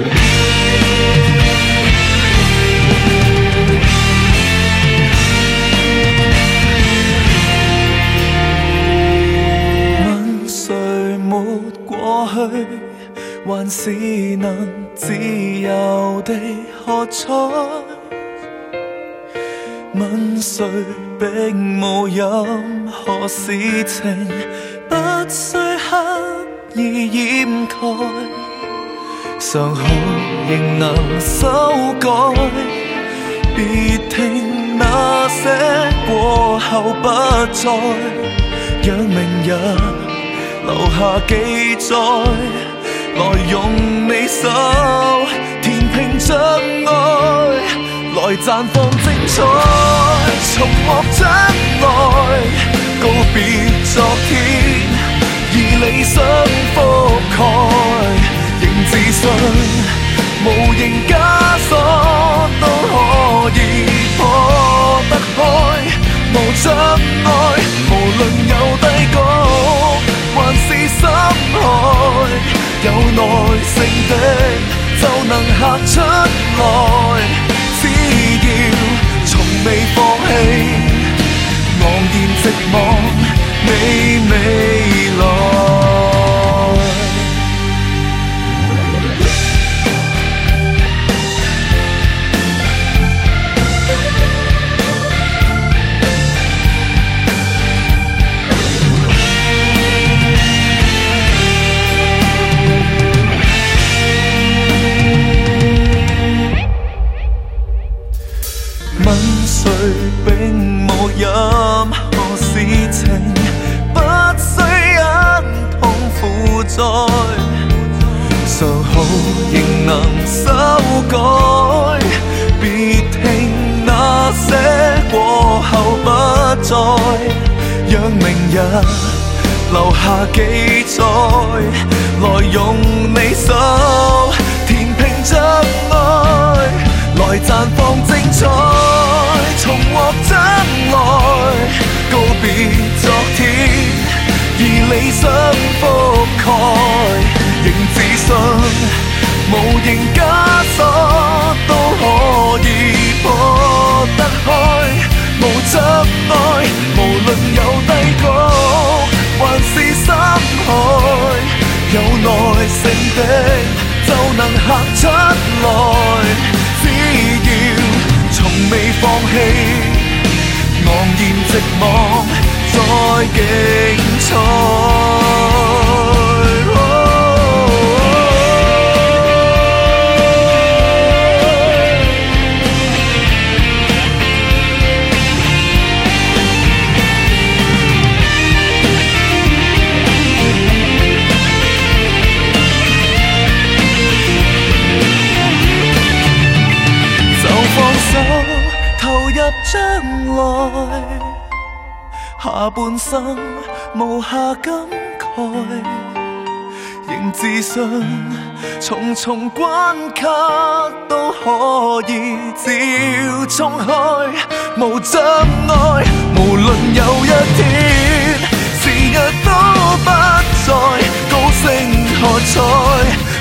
问谁没过去，还是能自由地喝彩？问谁并无任何事情不需刻意掩盖，尚好仍能修改。别听那些过后不再，让明日留下记载，来用你手填平障碍，来绽放精彩，重獲將來，告別昨天，以理想覆蓋，仍自信無形枷鎖都可以破得開，無障礙，無論有低谷還是深海，有耐性的就能行出來。只要從未放棄，昂然直望你未來。問誰並無任何事情不需因痛負載，尚好仍能修改。別聽那些過後不再，讓明日留下記載，來用你手填平障礙，來綻放精彩，重獲將來，告別昨天，以理想覆蓋，仍自信無形枷鎖都可以破得開，無障礙，無論有低谷還是深海，有耐性的就能行出來。只要從未放棄，昂然直望再競賽。投入將來，下半生無暇感慨，仍自信重重關卡都可以照衝開，無障礙，無論有一天時日都不再高聲喝彩。